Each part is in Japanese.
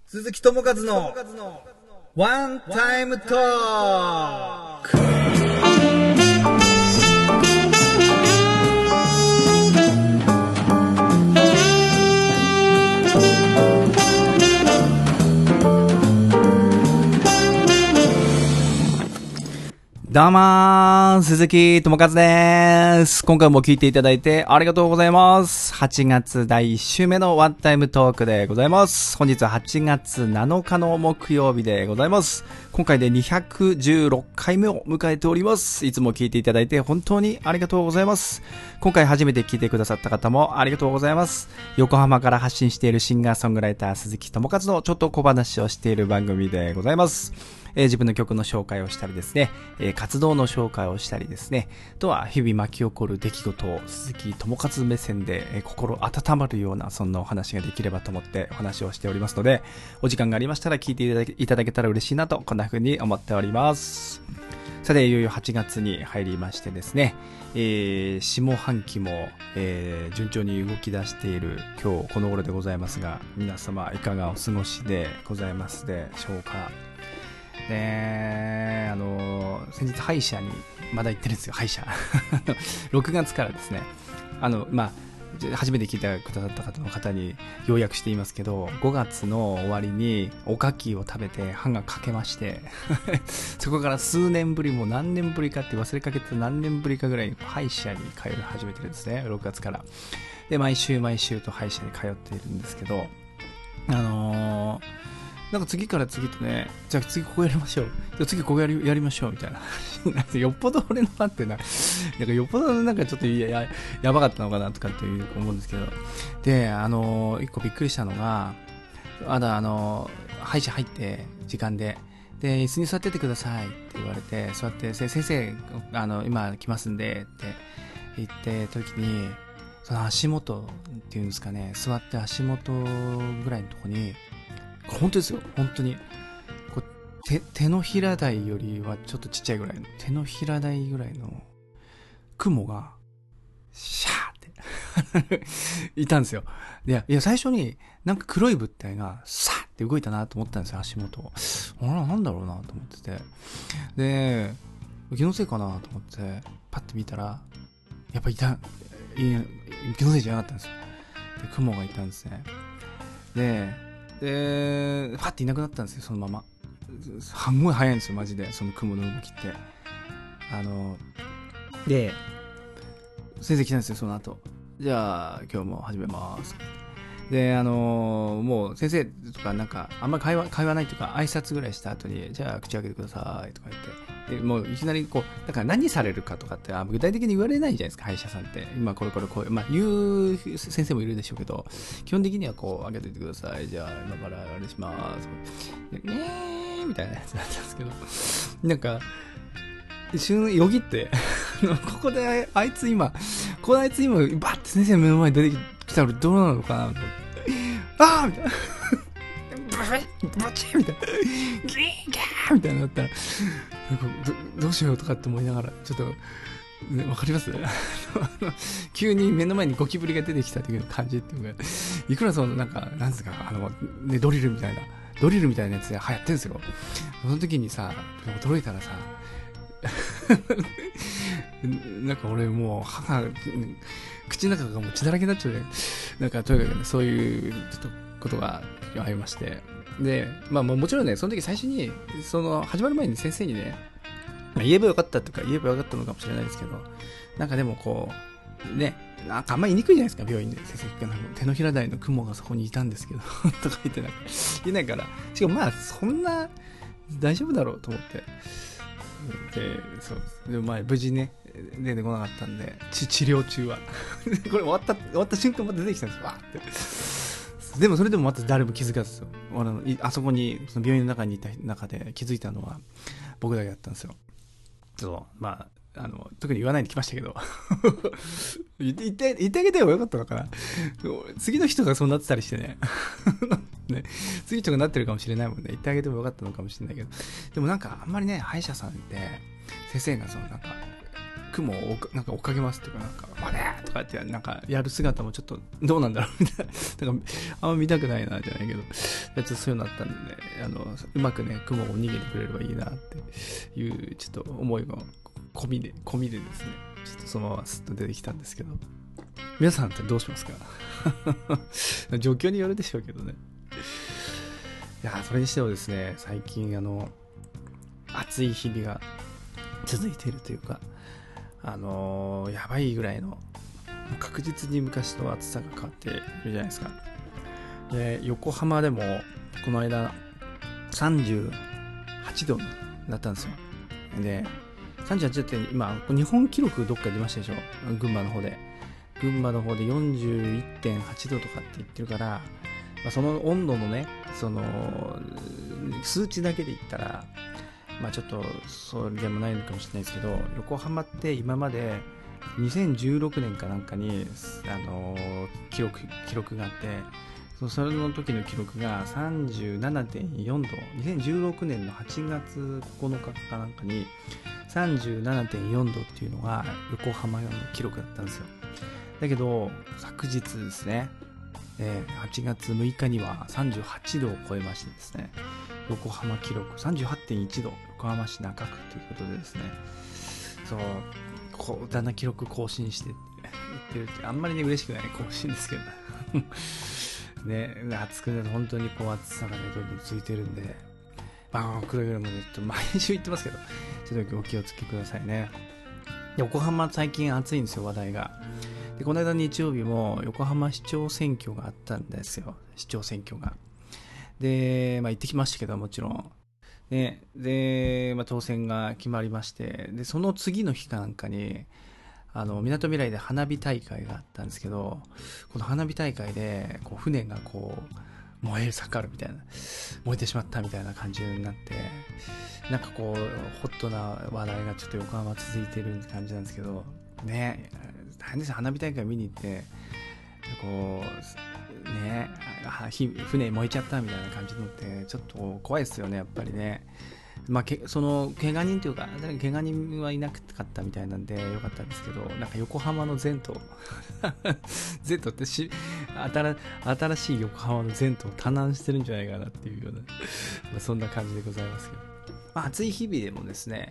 鈴木智和のワンタイムトーク。どうもー、鈴木智和です。今回も聞いていただいてありがとうございます。8月第1週目のワンタイムトークでございます。本日は8月7日の木曜日でございます。今回で216回目を迎えております。いつも聞いていただいて本当にありがとうございます。今回初めて聞いてくださった方もありがとうございます。横浜から発信しているシンガーソングライター鈴木智和のちょっと小話をしている番組でございます。自分の曲の紹介をしたりですね、活動の紹介をしたりですね、あとは日々巻き起こる出来事を鈴木智和目線で、心温まるようなそんなお話ができればと思ってお話をしておりますので、お時間がありましたら聞いていただけたら嬉しいなとこんな風に思っております。さていよいよ8月に入りましてですね、下半期も、順調に動き出している今日この頃でございますが、皆様いかがお過ごしでございますでしょうか。先日歯医者にまだ行ってるんですよ。歯医者6月からですね、初めて聞いてくださった方の方に要約していますけど、5月の終わりにおかきを食べて歯が欠けましてそこから数年ぶり、もう何年ぶりかって忘れかけて何年ぶりかぐらい歯医者に通い始めてるんですね、6月から。で毎週と歯医者に通っているんですけど、なんか次から次とね、じゃあ次ここやりましょう、じゃあ次ここやりましょうみたいなよっぽど俺のファンってなんかよっぽどなんかちょっとやばかったのかなとかっていう思うんですけど、で一個びっくりしたのが、まだ歯医者入って時間で椅子に座っててくださいって言われて、座って先生今来ますんでって言って時に、その足元っていうんですかね、座って足元ぐらいのとこに、本当ですよ、本当にこう手のひら台よりはちょっとちっちゃいぐらいの、手のひら台ぐらいの雲がシャーっていたんですよ。いや最初になんか黒い物体がサーって動いたなと思ったんですよ、足元。なんだろうなと思ってて、で気のせいかなと思ってパッて見たら、やっぱ気のせいじゃなかったんですよ。で雲がいたんですね。でファッていなくなったんですよ、そのまま。すごい早いんですよ、マジで、その雲の動きって。で、先生来たんですよ、その後。じゃあ、今日も始めます。で、もう先生とかなんか、あんまり会話ないというか、挨拶ぐらいした後に、じゃあ口開けてくださいとか言って。でもういきなりこう、だから何されるかとかって具体的に言われないじゃないですか、歯医者さんって。今これこう、言う先生もいるでしょうけど、基本的にはこう開けておいてください、じゃあ今からあれしますみたいなやつだったんですけど、なんか一瞬よぎってここであいつ今バッて先生の目の前に出てきたらどうなのかなと思って、あーみたいなブチッみたいな、ギーギャーみたいになったら、どうしようとかって思いながら、ちょっと、わかります急に目の前にゴキブリが出てきた時の感じっていうか、いくらそのなんですか、ドリルみたいなやつで流行ってんですよ。その時にさ、驚いたらさ、なんか俺もう歯が、口の中がもう血だらけになっちゃうね。なんかとにかくね、そういうちょっとことがありまして、でもちろんね、その時最初に始まる前に先生にね、言えばよかったのかもしれないですけど、なんかでもこうね、なんかあんまり言いにくいじゃないですか、病院で先生が手のひら台の雲がそこにいたんですけどとか言ってなんか言えないから、しかもそんな大丈夫だろうと思って、でも無事ね出てこなかったんで、治療中はこれ終わった瞬間まで出てきたんですよ、わーって。でもそれでもまた誰も気づかず、あそこにその病院の中にいた中で気づいたのは僕だけだったんですよ。特に言わないで来ましたけど言ってあげてもよかったのかな。次の人がそうなってたりしてねね、次の人がなってるかもしれないもんね。言ってあげてもよかったのかもしれないけど、でもなんかあんまりね、歯医者さんって先生がなんか雲をなんか追っかけますっていうか、なんか「まね!」とかってなんかやる姿もちょっとどうなんだろうみたいな、なんかあんま見たくないなじゃないけど、ちょっとそういうのあったんでね、うまくね雲を逃げてくれればいいなっていうちょっと思いが込みでですね、ちょっとそのまますっと出てきたんですけど、皆さんってどうしますか？状況によるでしょうけどね。いやそれにしてもですね、最近暑い日々が続いているというか、やばいぐらいの、確実に昔と暑さが変わっているじゃないですか。で、横浜でもこの間38度だったんですよ。で、38度って今日本記録どっか出ましたでしょ、群馬の方で 41.8 度とかって言ってるから、その温度のね、その数値だけで言ったら、ちょっとそれでもないのかもしれないですけど、横浜って今まで2016年かなんかに記録があって、それの時の記録が 37.4 度、2016年の8月9日かなんかに 37.4 度っていうのが横浜の記録だったんですよ。だけど昨日ですね、8月6日には38度を超えましてですね、横浜記録 38.1 度、横浜市中区ということでですね、そうだんだん記録更新していってるって、あんまりね嬉しくない更新ですけどね、暑くなると本当に暑さがねどんどん続いてるんで、くれぐれもね毎週言ってますけど、ちょっとお気をつけくださいね。横浜最近暑いんですよ、話題が。で、この間日曜日も横浜市長選挙があったんですよ、市長選挙が。で、行ってきましたけど、もちろん。ね、で、当選が決まりまして、で、その次の日かなんかに、みなとみらいで花火大会があったんですけど、この花火大会で、船が燃え盛るみたいな、燃えてしまったみたいな感じになって、なんかホットな話題がちょっと横浜続いてる感じなんですけど、ね、大変ですよ、花火大会見に行って、船燃えちゃったみたいな感じのってちょっと怖いですよね、やっぱりね。その怪我人というか、怪我人はいなかったみたいなんでよかったんですけど、なんか横浜の前途前途って新しい横浜の前途を多難してるんじゃないかなっていうようなそんな感じでございますけど、暑い日々でもですね、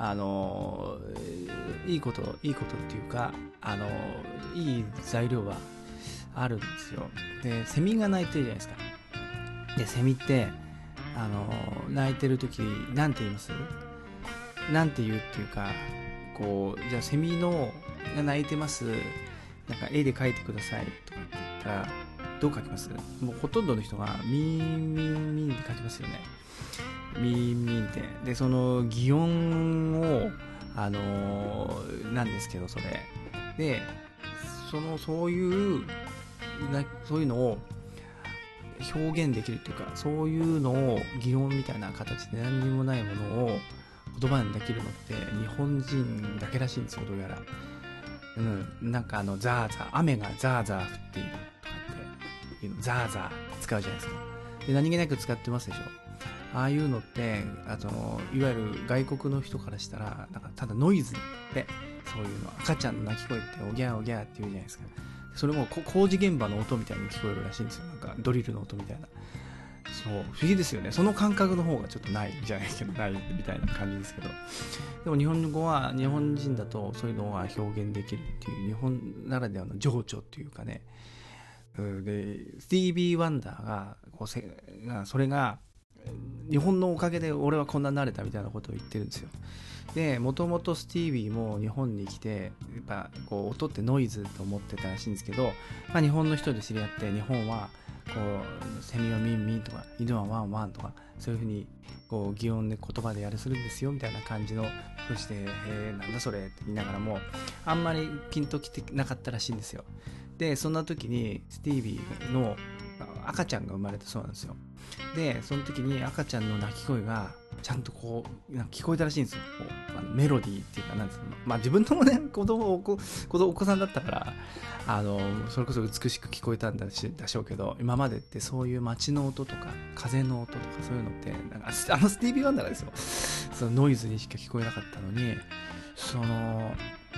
いいことっていうか、いい材料はあるんですよ。で、セミが鳴いてるじゃないですか。で、セミって鳴いてる時なんて言います？なんて言うっていうか、じゃあセミが鳴いてます、なんか絵で描いてくださいとかって言ったらどう描きます？もうほとんどの人がミーンミーンミーンって描きますよね。ミーンミーンって。で、その擬音をなんですけど、それでそういうのを表現できるっていうか、そういうのを擬音みたいな形で何にもないものを言葉にできるのって日本人だけらしいんですよ、どうやら。なんかザーザー、雨がザーザー降っているとかっていうの、ザーザー使うじゃないですか。で、何気なく使ってますでしょ。ああいうのっていわゆる外国の人からしたらなんかただノイズで、そういうの赤ちゃんの泣き声っておぎゃーおぎゃーって言うじゃないですか。それも工事現場の音みたいに聞こえるらしいんですよ。なんかドリルの音みたいな。そう、不思議ですよね。その感覚の方がちょっとないじゃないけど、ないみたいな感じですけど。でも日本語は日本人だとそういうのが表現できるっていう、日本ならではの情緒っていうかね。で、スティービー・ワンダーがそれが日本のおかげで俺はこんなになれたみたいなことを言ってるんですよ。で、もともとスティービーも日本に来て、やっぱ音ってノイズと思ってたらしいんですけど、日本の人で知り合って、日本はセミはミンミンとか犬はワンワンとか、そういうふうに擬音で言葉でやるするんですよみたいな感じのふうして、なんだそれって言いながらもあんまりピンときてなかったらしいんですよ。で、そんな時にスティービーの赤ちゃんが生まれたそうなんですよ。で、その時に赤ちゃんの泣き声がちゃんとなんか聞こえたらしいんですよ。メロディーっていうか、なんですか、自分ともね、お子さんだったからそれこそ美しく聞こえたんだしょうけど、今までってそういう街の音とか風の音とかそういうのってなんかスティービー・ワンダーがですよ、そのノイズにしか聞こえなかったのに、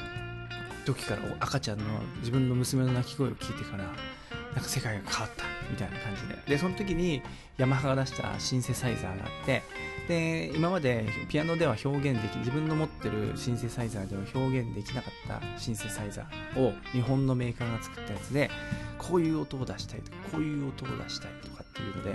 時から赤ちゃんの自分の娘の泣き声を聞いてからなんか世界が変わったみたいな感じで、その時にヤマハが出したシンセサイザーがあって、で今までピアノでは表現でき自分の持ってるシンセサイザーでは表現できなかったシンセサイザーを日本のメーカーが作ったやつで、こういう音を出したいとかこういう音を出したいとかっていうので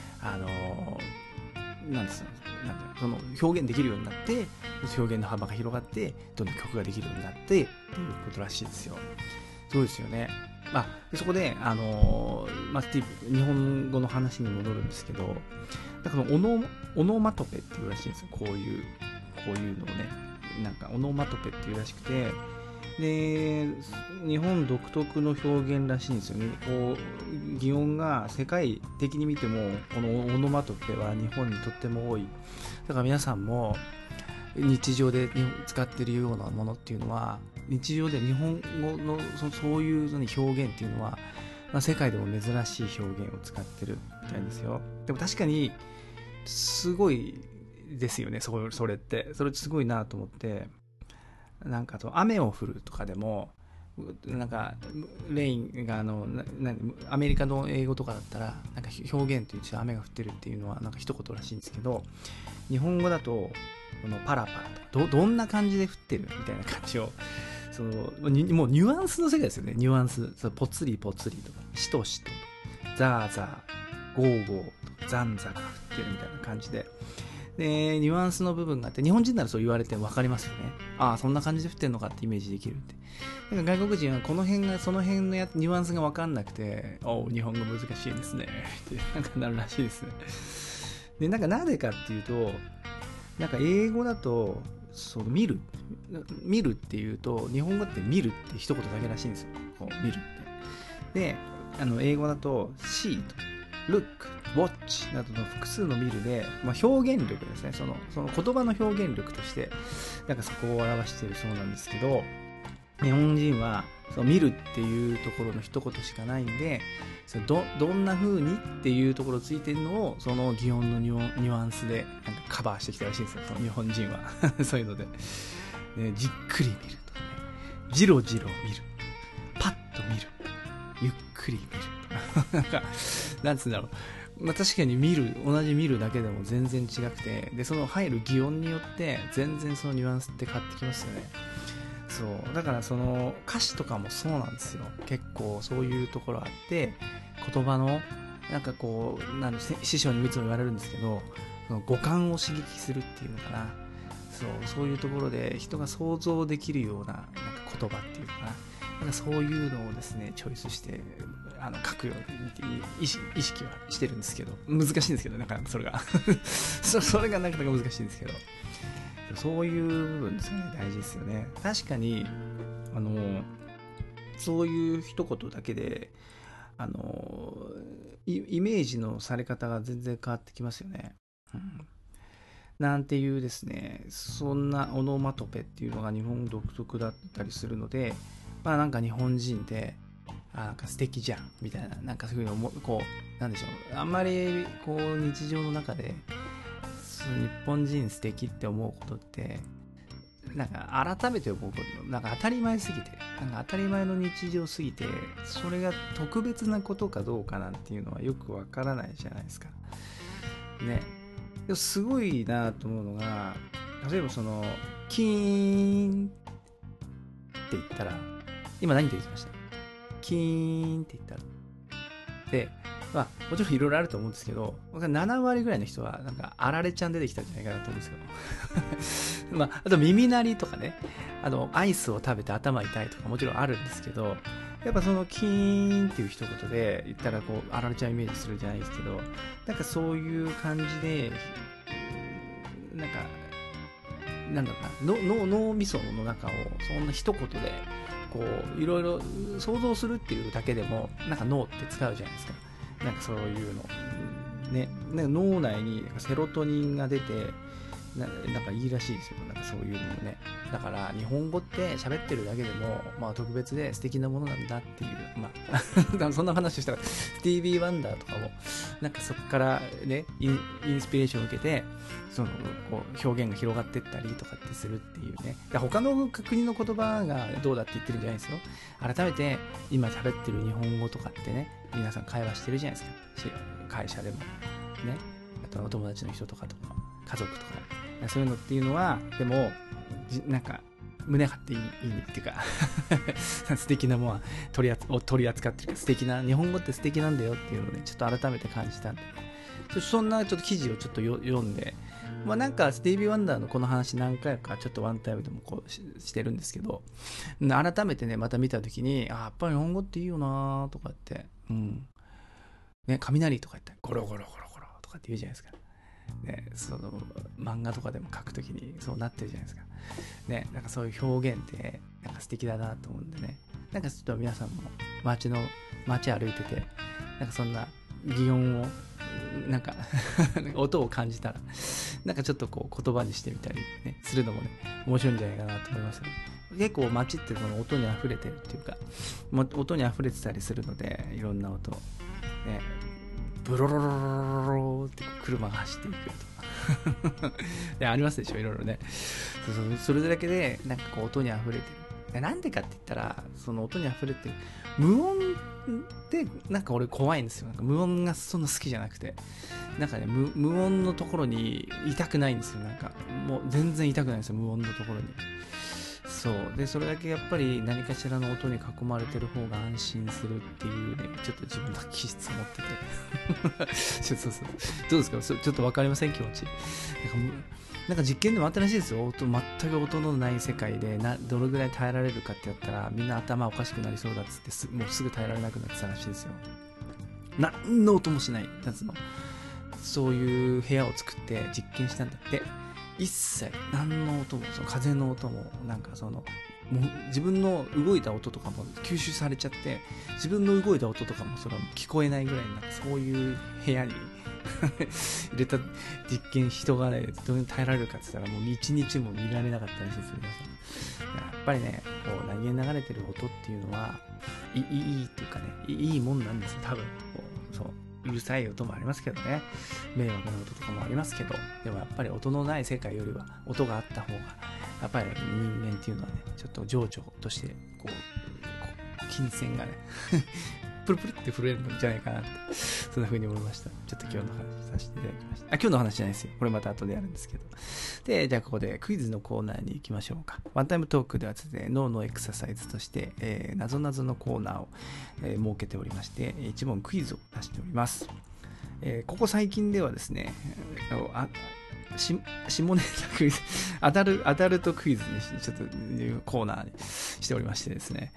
なんですその表現できるようになって、表現の幅が広がってどんどん曲ができるようになってっていうことらしいですよ。そうですよね。でそこで、スティーブ日本語の話に戻るんですけど、だからオノマトペっていうらしいんですよ。こういうのをね、なんかオノマトペっていうらしくて、で日本独特の表現らしいんですよね。こう擬音が世界的に見てもこのオノマトペは日本にとっても多い。だから皆さんも日常で使っているようなものっていうのは、日常で日本語のそういうのに表現っていうのは、世界でも珍しい表現を使ってるみたいですよ。でも確かにすごいですよね。それってすごいなと思って、なんか雨を降るとかでもなんかレインがアメリカの英語とかだったらなんか表現という雨が降ってるっていうのはなんか一言らしいんですけど、日本語だとこのパラパラとかどんな感じで降ってるみたいな感じをもうニュアンスの世界ですよね。ニュアンスポツリポツリとかしとしとザーザーゴーゴーとかザンザが降ってるみたいな感じで、ニュアンスの部分があって、日本人ならそう言われて分かりますよね。そんな感じで降ってるのかってイメージできるって。なんか外国人はその辺のニュアンスが分かんなくて、日本語難しいですねってなんかなるらしいですね。でなんでかっていうと、なんか英語だと見るっていうと、日本語って見るって一言だけらしいんですよ。見るって。で、英語だと see と look watch などの複数の見るで、表現力ですね。その言葉の表現力としてなんかそこを表しているそうなんですけど、日本人は見るっていうところの一言しかないんで、どんな風にっていうところついてるのをその擬音のニュアンスでなんかカバーしてきたらしいんですよ、その日本人はそういうので、じっくり見るとかね、じろじろ見る、パッと見る、ゆっくり見るなんかなんつうんだろう、確かに同じ見るだけでも全然違くて、でその入る擬音によって全然そのニュアンスって変わってきますよね。そうだからその歌詞とかもそうなんですよ。結構そういうところあって、言葉のなんか師匠にいつも言われるんですけど、五感を刺激するっていうのかな。そういうところで人が想像できるような、なんか言葉っていうかな、なんかそういうのをですねチョイスして書くように意識はしてるんですけど、難しいんですけど、なかなかそれがそれがなかなか難しいんですけど、そういう部分ですね、大事ですよね。確かにそういう一言だけでイメージのされ方が全然変わってきますよね。なんていうですね、そんなオノマトペっていうのが日本独特だったりするので、なんか日本人でなんか素敵じゃんみたいな、なんかそういうのをなんでしょう、あんまり日常の中で日本人素敵って思うことってなんか改めて思うことなんか当たり前すぎて、なんか当たり前の日常すぎて、それが特別なことかどうかなんていうのはよくわからないじゃないですかね。すごいなと思うのが、例えばキーンって言ったら、今何て言ってました？キーンって言ったらで、もちろんいろいろあると思うんですけど、7割ぐらいの人はなんかあられちゃん出てきたんじゃないかなと思うんですけどあと耳鳴りとかね、アイスを食べて頭痛いとかもちろんあるんですけど、やっぱキーンっていう一言で言ったらあられちゃんイメージするじゃないですけど、なんかそういう感じでなんかなんだろうな、脳みその中をそんな一言でいろいろ想像するっていうだけでもなんか脳って使うじゃないですか。なんかそういうのね、なんか脳内にセロトニンが出て、 なんかいいらしいですよ。なんかそういうのもね。だから日本語って喋ってるだけでも、まあ特別で素敵なものなんだっていう、まあ、そんな話をしたら、スティービー・ワンダーとかも、なんかそこからね、インスピレーションを受けて、そのこう表現が広がっていったりとかってするっていうね。他の国の言葉がどうだって言ってるんじゃないですよ。改めて今喋ってる日本語とかってね、皆さん会話してるじゃないですか。会社でもね、あとお友達の人とか家族とか、そういうのっていうのはでもなんか胸張っていいっていうか素敵なものは取り扱ってる素敵な日本語って素敵なんだよっていうのをね、ちょっと改めて感じたんで、そんなちょっと記事をちょっと読んで、まあなんかスティービー・ワンダーのこの話何回かちょっとワンタイムでもこうしてるんですけど、改めてねまた見た時にやっぱり日本語っていいよなとかって、ね、雷とか言ったらゴロゴロゴロゴロとかって言うじゃないですか。ね、その漫画とかでも書くときにそうなってるじゃないですか。ね、なんかそういう表現ってなんか素敵だなと思うんでね。なんかちょっと皆さんも街歩いてて、なんかそんな擬音をなんか音を感じたら、なんかちょっとこう言葉にしてみたり、ね、するのもね面白いんじゃないかなと思いますよね。結構街ってその音に溢れてるっていうか、音に溢れてたりするので、いろんな音、ね、ブロロロロロロって車が走っていくとかでありますでしょ、いろいろね。それだけでなんかこう音に溢れてる。なんでかって言ったら、その音に溢れてる無音ってなんか俺怖いんですよ。なんか無音がそんな好きじゃなくて、なんかね無音のところにいたくないんですよ。なんかもう全然いたくないんですよ、無音のところに。そうで、それだけやっぱり何かしらの音に囲まれてる方が安心するっていうね、ちょっと自分の気質を持っててそうどうですか、ちょっと分かりません、気持ち。なんか実験でもあったらしいですよ。全く音のない世界でどれぐらい耐えられるかってやったら、みんな頭おかしくなりそうだっつってもうすぐ耐えられなくなってたらしいですよ。何の音もしないやつの、そういう部屋を作って実験したんだって。一切何の音も、その風の音も、なんかそのもう自分の動いた音とかも吸収されちゃって、自分の動いた音とかもそれは聞こえないぐらいに、なんかそういう部屋に入れた実験、人がねどうに耐えられるかって言ったら、もう一日も見られなかったらしいですよ、皆さん。やっぱりね、こう何気に流れてる音っていうのはいいっていうかね、いいもんなんですよ、多分。そううるさい音もありますけどね、迷惑な音とかもありますけど、でもやっぱり音のない世界よりは音があった方が、やっぱり人間っていうのはね、ちょっと情緒としてこう金銭がねプルプルって震えるんじゃないかなって、そんな風に思いました。ちょっと今日の話させていただきました。今日の話じゃないですよ、これまた後でやるんですけど。で、じゃあここでクイズのコーナーに行きましょうか。ワンタイムトークではですね、脳のエクササイズとして、なぞなぞのコーナーを、設けておりまして、一問クイズを出しております。ここ最近ではですね、下ネタクイズアダルトクイズにちょっというコーナーにしておりましてですね、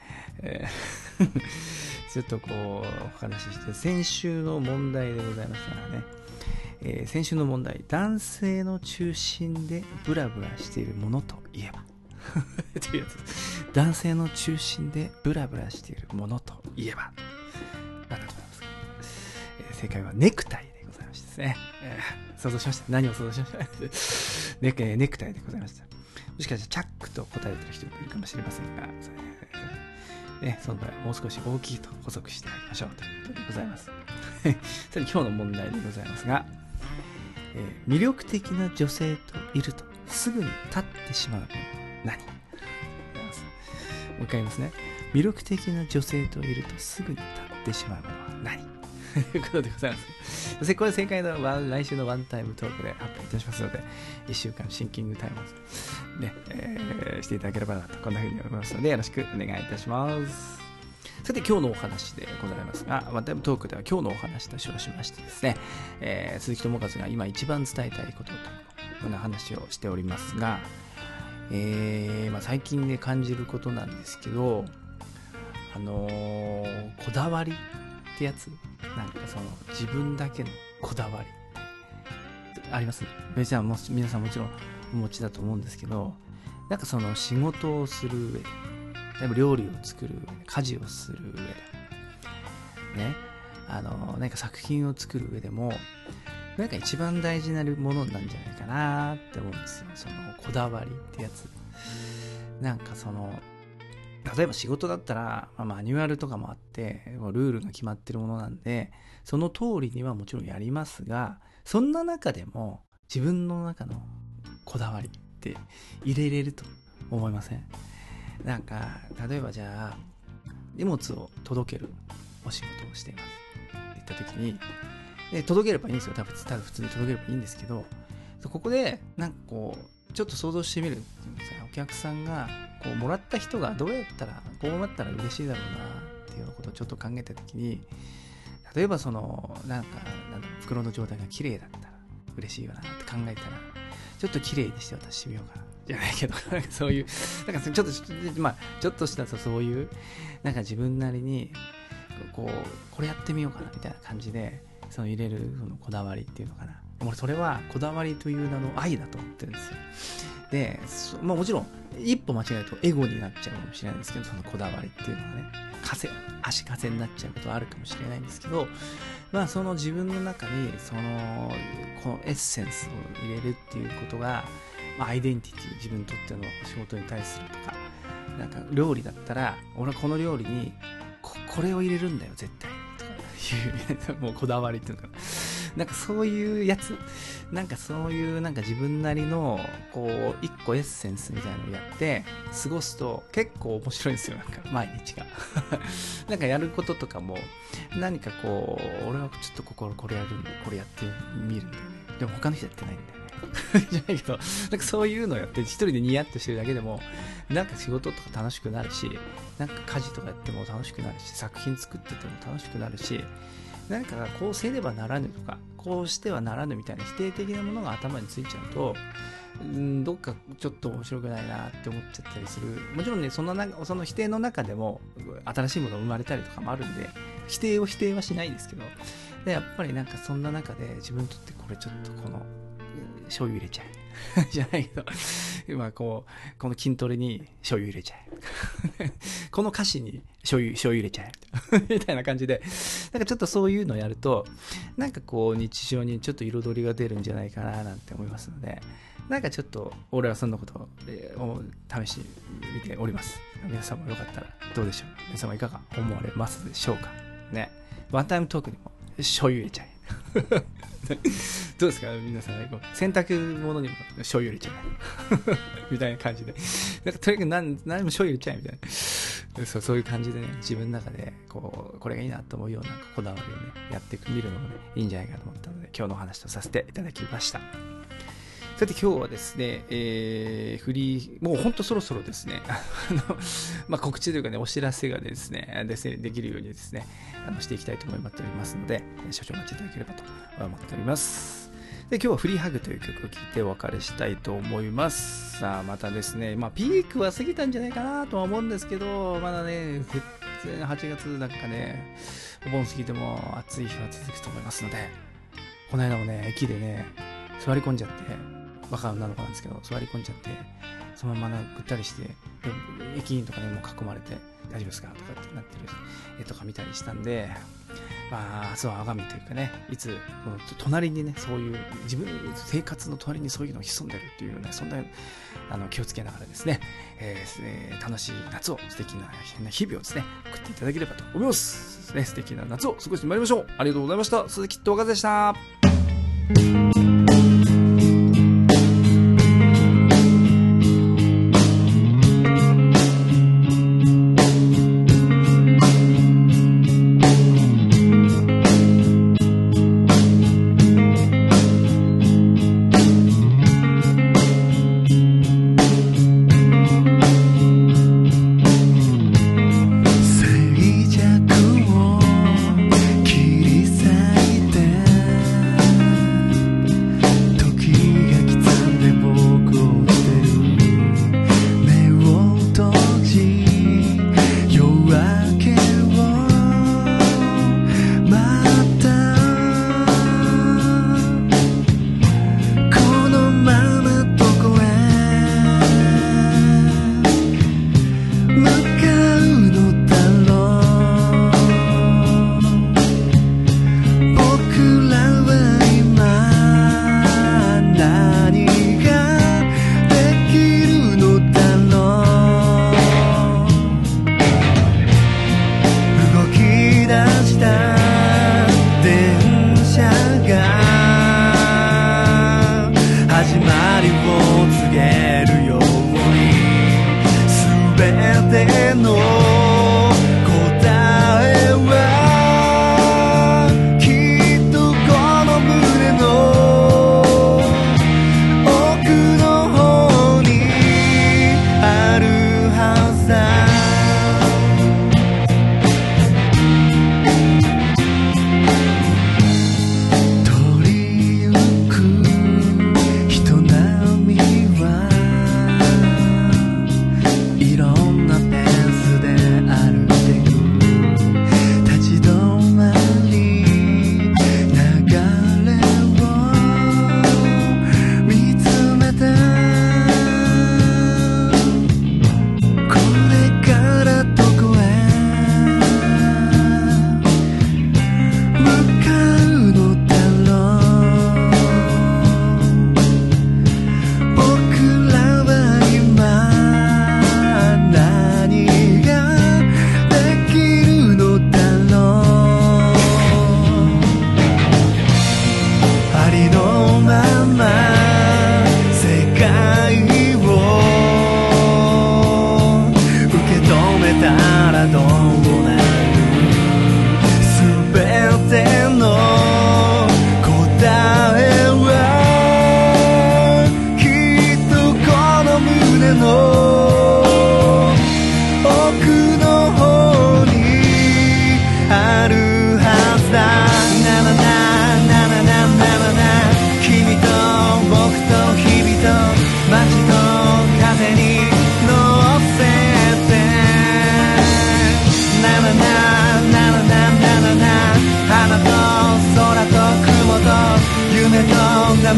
ちょっとこうお話しして、先週の問題でございましたらね、先週の問題、男性の中心でブラブラしているものといえばというやつ。男性の中心でブラブラしているものといえば何だと思いますか？正解はネクタイでございましたですね。想像しました。何を想像しましたネクタイでございました。もしかしたらチャックと答えてる人もいるかもしれませんが、その場合もう少し大きいと補足してあげましょうということでございます。さて今日の問題でございますが、魅力的な女性といるとすぐに立ってしまうものは何？もう一回言いますね。魅力的な女性といるとすぐに立ってしまうものは何？ということでございます。そしてこれ正解の来週のワンタイムトークで発表いたしますので、1週間シンキングタイムを、ねしていただければなと、こんな風に思いますので、よろしくお願いいたします。さて今日のお話でございますが、ワンタイムトークでは今日のお話と称しましてですね、鈴木智和が今一番伝えたいことというような話をしておりますが、最近で感じることなんですけど、こだわりってやつ、なんかその自分だけのこだわりあります。皆さんもちろんお持ちだと思うんですけど、なんかその仕事をする上で、例えば料理を作る上で、家事をする上でね、何か作品を作る上でも、 なんか一番大事なものなんじゃないかなって思うんですよ。そのこだわりってやつ。なんかその例えば仕事だったら、マニュアルとかもあってルールが決まってるものなんで、その通りにはもちろんやりますが、そんな中でも自分の中のこだわりって入れれると思いません？なんか例えばじゃあ荷物を届けるお仕事をしていますって言った時に、届ければいいんですよ。ただ普通に届ければいいんですけど、ここでなんかこうちょっと想像してみるっていうんですか、お客さんがこうもらった人がどうやったらこうなったら嬉しいだろうなっていうようなことをちょっと考えた時に、例えばそのなんか袋の状態が綺麗だったら嬉しいよなって考えたら、ちょっと綺麗にして渡してみようかなじゃないけど、なんかそういうなんかちょっとしたそういうなんか自分なりにこれやってみようかなみたいな感じでその入れるそのこだわりっていうのかな。俺それはこだわりという名の愛だと思ってるんですよ。で、もちろん一歩間違えるとエゴになっちゃうかもしれないんですけど、そのこだわりっていうのがね、足かせになっちゃうことはあるかもしれないんですけど、その自分の中にこのエッセンスを入れるっていうことが、アイデンティティ、自分にとっての仕事に対するとか、なんか料理だったら俺はこの料理にこれを入れるんだよ絶対にとかいうもうこだわりっていうのかな、なんかそういうやつ、なんかそういうなんか自分なりのこう一個エッセンスみたいなのをやって過ごすと結構面白いんですよ。なんか毎日がなんかやることとかも何かこう俺はちょっとこれやるんだ、これやってみるんだよね、でも他の人やってないんだよねじゃないけど、なんかそういうのをやって一人でニヤッとしてるだけでもなんか仕事とか楽しくなるし、なんか家事とかやっても楽しくなるし、作品作ってても楽しくなるし、なんかこうせねばならぬとかこうしてはならぬみたいな否定的なものが頭についちゃうと、どっかちょっと面白くないなって思っちゃったりする。もちろんね、その否定の中でも新しいものが生まれたりとかもあるんで、否定はしないですけど、でやっぱりなんかそんな中で自分にとってこれちょっとこの醤油入れちゃえじゃないけどこの筋トレに醤油入れちゃえこの歌詞に醤油入れちゃえみたいな感じで、なんかちょっとそういうのをやるとなんかこう日常にちょっと彩りが出るんじゃないかななんて思いますので、なんかちょっと俺はそんなことを試してみております。皆さんもよかったらどうでしょう。皆様いかが思われますでしょうかね。ワンタイムトークにも醤油入れちゃえどうですか皆さん、洗濯物にも醤油入れちゃえみたいな感じで、なんかとにかく何も醤油入れちゃえみたいな、そういう感じでね、自分の中でこれがいいなと思うようなこだわりをねやってみるのもねいいんじゃないかと思ったので、今日のお話とさせていただきました。さて今日はですね、もうほんとそろそろですね告知というかね、お知らせがですねできるようにですねしていきたいと思っておりますので、少々お待ちいただければと思っております。で今日はフリーハグという曲を聴いてお別れしたいと思います。さあまたですね、ピークは過ぎたんじゃないかなとは思うんですけど、まだね8月なんかねお盆過ぎても暑い日は続くと思いますので、この間もね駅でね座り込んじゃって、バカなのかなんですけど座り込んじゃって、そのままぐったりして、駅員とかにも囲まれて大丈夫ですかとかってなってる絵とか見たりしたんで、そうあがみというかね、いつ隣にねそういう自分生活の隣にそういうのが潜んでるっていうね、そんな気をつけながらですね、楽しい夏を素敵な日々をですね送っていただければと思います。素敵な夏を過ごしてまいりましょう。ありがとうございました。鈴木と岡でした。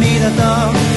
涙と